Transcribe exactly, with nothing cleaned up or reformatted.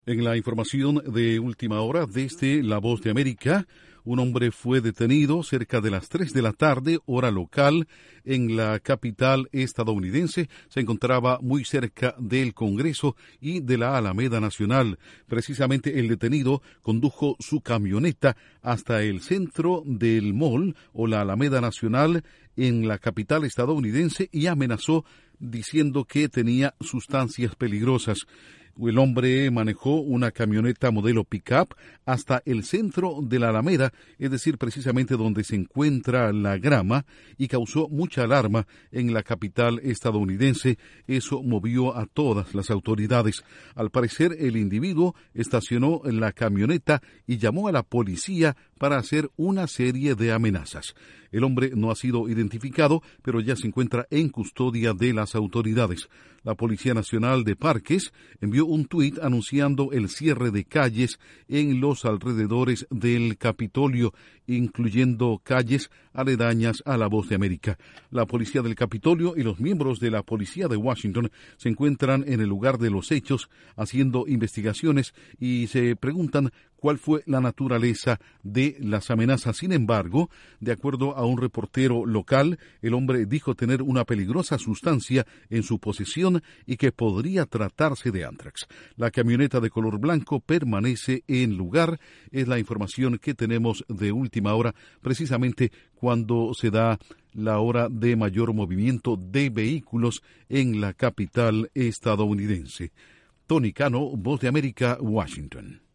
En la información de última hora desde La Voz de América, un hombre fue detenido cerca de las tres de la tarde, hora local, en la capital estadounidense. Se encontraba muy cerca del Congreso y de la Alameda Nacional. Precisamente el detenido condujo su camioneta hasta el centro del mall o la Alameda Nacional en la capital estadounidense y amenazó diciendo que tenía sustancias peligrosas. El hombre manejó una camioneta modelo pick-up hasta el centro de la Alameda, es decir, precisamente donde se encuentra la grama, y causó mucha alarma en la capital estadounidense. Eso movió a todas las autoridades. Al parecer, el individuo estacionó la camioneta y llamó a la policía para hacer una serie de amenazas. El hombre no ha sido identificado, pero ya se encuentra en custodia de las autoridades. La Policía Nacional de Parques envió un tuit anunciando el cierre de calles en los alrededores del Capitolio, incluyendo calles aledañas a La Voz de América. La Policía del Capitolio y los miembros de la Policía de Washington se encuentran en el lugar de los hechos haciendo investigaciones y se preguntan cuál fue la naturaleza de las amenazas. Sin embargo, de acuerdo a un reportero local, el hombre dijo tener una peligrosa sustancia en su posesión y que podría tratarse de anthrax. La camioneta de color blanco permanece en lugar. Es la información que tenemos de última hora, precisamente cuando se da la hora de mayor movimiento de vehículos en la capital estadounidense. Tony Cano, Voz de América, Washington.